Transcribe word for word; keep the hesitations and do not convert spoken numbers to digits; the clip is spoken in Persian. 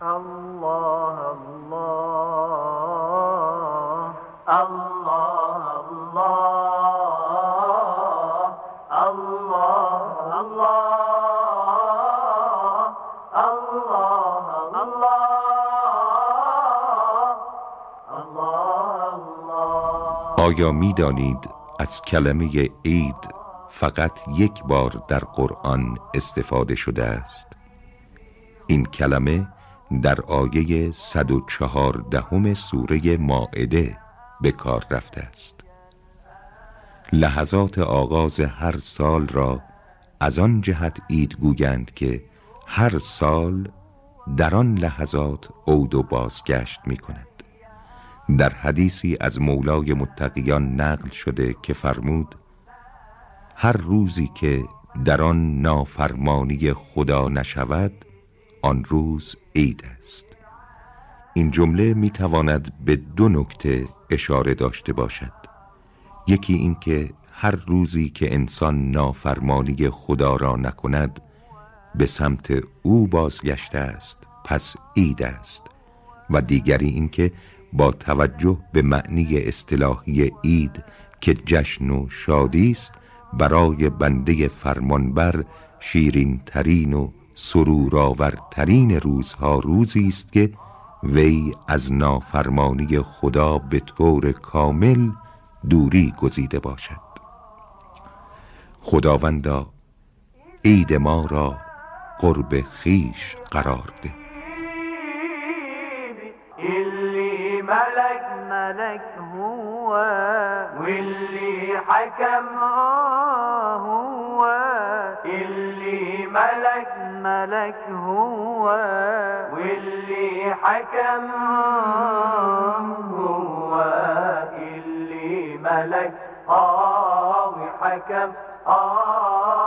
الله الله الله الله الله الله الله الله. آیا می دانید از کلمه عید فقط یک بار در قرآن استفاده شده است؟ این کلمه در آیه صد و چهاردهم سوره مائده به کار رفته است. لحظات آغاز هر سال را از آن جهت عید گویند که هر سال در آن لحظات عود و بازگشت می کند. در حدیثی از مولای متقیان نقل شده که فرمود: هر روزی که در آن نافرمانی خدا نشود، آن روز عید است. این جمله می تواند به دو نکته اشاره داشته باشد. یکی این که هر روزی که انسان نافرمانی خدا را نکند به سمت او بازگشته است، پس عید است. و دیگری این که با توجه به معنی اصطلاحی عید که جشن و شادی است، برای بنده فرمانبر شیرین ترین و سرورآورترین روزها روزی است که وی از نافرمانی خدا به طور کامل دوری گزیده باشد. خداوندا عید ما را قرب خویش قرار ده. اللي ملك ملك هو واللي حكم هو اللي ملك ملك هو واللي حكم هو اللي ملك آه وحكم آه